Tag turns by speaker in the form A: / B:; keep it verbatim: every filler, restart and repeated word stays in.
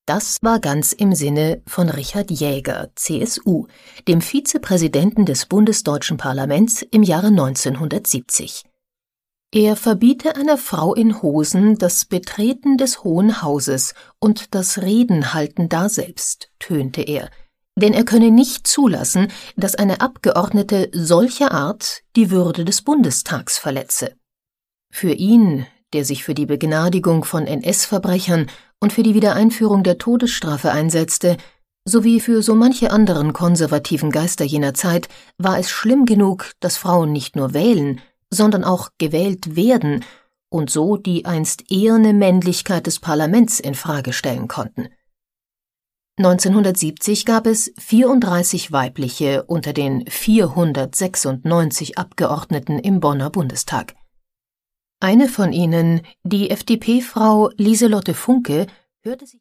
A: Das war ganz im Sinne von Richard Jäger, C S U, dem Vizepräsidenten des Bundesdeutschen Parlaments im Jahre neunzehnhundertsiebzig. Er verbiete einer Frau in Hosen das Betreten des Hohen Hauses und das Redenhalten daselbst, tönte er, denn er könne nicht zulassen, dass eine Abgeordnete solcher Art die Würde des Bundestags verletze. Für ihn, der sich für die Begnadigung von N S-Verbrechern und für die Wiedereinführung der Todesstrafe einsetzte, sowie für so manche anderen konservativen Geister jener Zeit, war es schlimm genug, dass Frauen nicht nur wählen, sondern auch gewählt werden und so die einst eherne Männlichkeit des Parlaments in Frage stellen konnten. neunzehnhundertsiebzig gab es vierunddreißig weibliche unter den vierhundertsechsundneunzig Abgeordneten im Bonner Bundestag. Eine von ihnen, die F D P-Frau Lieselotte Funke, hörte sich